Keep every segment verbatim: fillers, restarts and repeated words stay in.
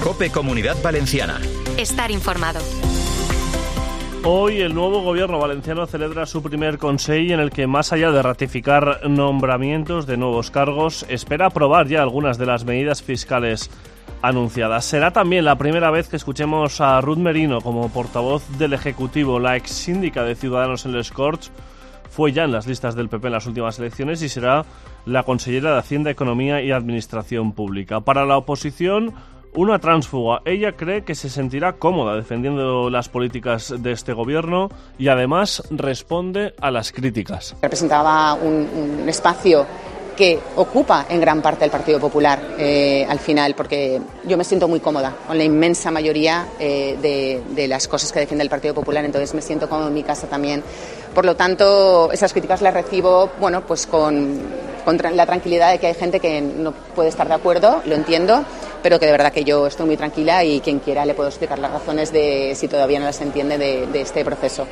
COPE Comunidad Valenciana. Estar informado. Hoy el nuevo gobierno valenciano celebra su primer Consell en el que, más allá de ratificar nombramientos de nuevos cargos, espera aprobar ya algunas de las medidas fiscales anunciadas. Será también la primera vez que escuchemos a Ruth Merino como portavoz del Ejecutivo. La ex síndica de Ciudadanos en les Corts fue ya en las listas del P P en las últimas elecciones y será la consellera de Hacienda, Economía y Administración Pública. Para la oposición, una tránsfuga. Ella cree que se sentirá cómoda defendiendo las políticas de este gobierno y además responde a las críticas. Representaba un, un espacio que ocupa en gran parte el Partido Popular eh, al final, porque yo me siento muy cómoda con la inmensa mayoría eh, de, de las cosas que defiende el Partido Popular, entonces me siento cómoda en mi casa también. Por lo tanto, esas críticas las recibo, bueno, pues con, con la tranquilidad de que hay gente que no puede estar de acuerdo, lo entiendo, pero que de verdad que yo estoy muy tranquila y quien quiera le puedo explicar las razones de, si todavía no las entiende, de, de este proceso.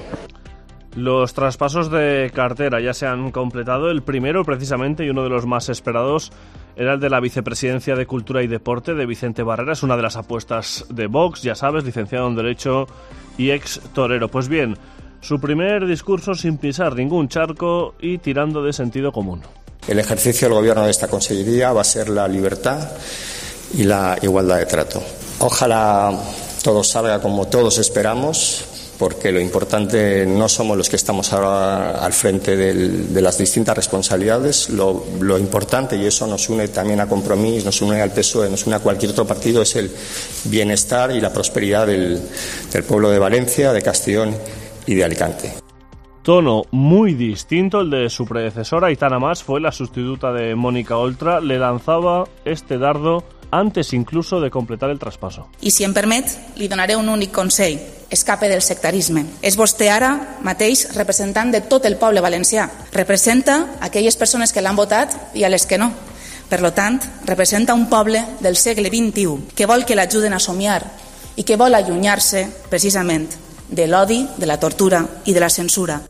Los traspasos de cartera ya se han completado. El primero, precisamente, y uno de los más esperados, era el de la Vicepresidencia de Cultura y Deporte de Vicente Barrera. Es una de las apuestas de Vox, ya sabes, licenciado en Derecho y ex torero. Pues bien, su primer discurso sin pisar ningún charco y tirando de sentido común. El ejercicio del gobierno de esta consellería va a ser la libertad y la igualdad de trato. Ojalá todo salga como todos esperamos, porque lo importante no somos los que estamos ahora al frente del, de las distintas responsabilidades. Lo, lo importante, y eso nos une también a Compromís, nos une al P S O E, nos une a cualquier otro partido, es el bienestar y la prosperidad del, del pueblo de Valencia, de Castellón y de Alicante. Tono muy distinto el de su predecesora. Aitana Mas fue la sustituta de Mónica Oltra. Le lanzaba este dardo antes incluso de completar el traspaso. I si em permet, li donaré un únic consell. Escape del sectarisme. És vostè ara mateix representant de tot el poble valencià. Representa aquelles persones que l'han votat i a les que no. Per lo tant, representa un poble del segle vint-i-u que vol que l'ajuden a somiar i que vol allunyar-se, precisament, de l'odi, de la tortura i de la censura.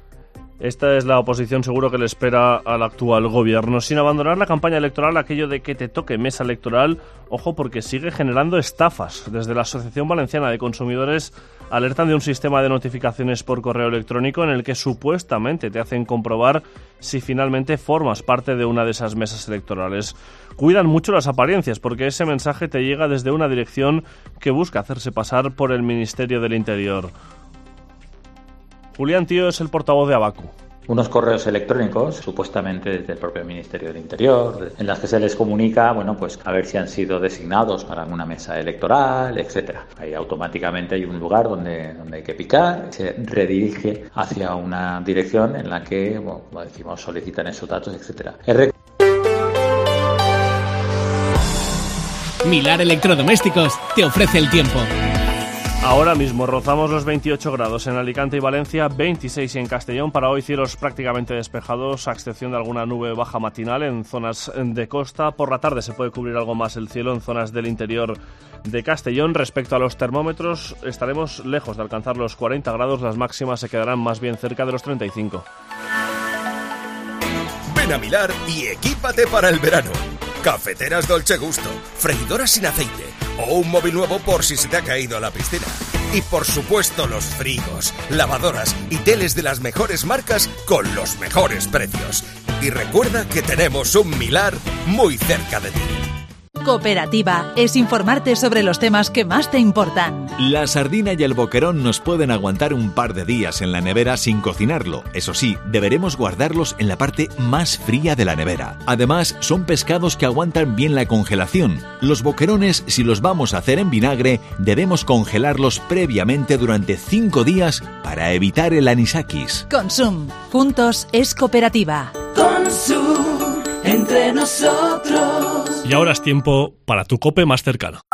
Esta es la oposición seguro que le espera al actual gobierno. Sin abandonar la campaña electoral, aquello de que te toque mesa electoral, ojo, porque sigue generando estafas. Desde la Asociación Valenciana de Consumidores alertan de un sistema de notificaciones por correo electrónico en el que supuestamente te hacen comprobar si finalmente formas parte de una de esas mesas electorales. Cuidan mucho las apariencias porque ese mensaje te llega desde una dirección que busca hacerse pasar por el Ministerio del Interior. Julián Tío es el portavoz de Abacu. Unos correos electrónicos, supuestamente desde el propio Ministerio del Interior, en las que se les comunica, bueno, pues a ver si han sido designados para alguna mesa electoral, etcétera. Ahí automáticamente hay un lugar donde, donde hay que picar, se redirige hacia una dirección en la que, bueno, como decimos, solicitan esos datos, etcétera. R- Milar Electrodomésticos te ofrece el tiempo. Ahora mismo rozamos los veintiocho grados en Alicante y Valencia, veintiséis en Castellón. Para hoy cielos prácticamente despejados, a excepción de alguna nube baja matinal en zonas de costa. Por la tarde se puede cubrir algo más el cielo en zonas del interior de Castellón. Respecto a los termómetros, estaremos lejos de alcanzar los cuarenta grados. Las máximas se quedarán más bien cerca de los treinta y cinco. Ven a Milar y equípate para el verano. Cafeteras Dolce Gusto, freidoras sin aceite o un móvil nuevo por si se te ha caído a la piscina. Y por supuesto los frigos, lavadoras y teles de las mejores marcas con los mejores precios. Y recuerda que tenemos un Milar muy cerca de ti. Cooperativa es informarte sobre los temas que más te importan. La sardina y el boquerón nos pueden aguantar un par de días en la nevera sin cocinarlo. Eso sí, deberemos guardarlos en la parte más fría de la nevera. Además, son pescados que aguantan bien la congelación. Los boquerones, si los vamos a hacer en vinagre, debemos congelarlos previamente durante cinco días para evitar el anisakis. Consum. Juntos es cooperativa. Consum. Entre nosotros. Y ahora es tiempo para tu COPE más cercano.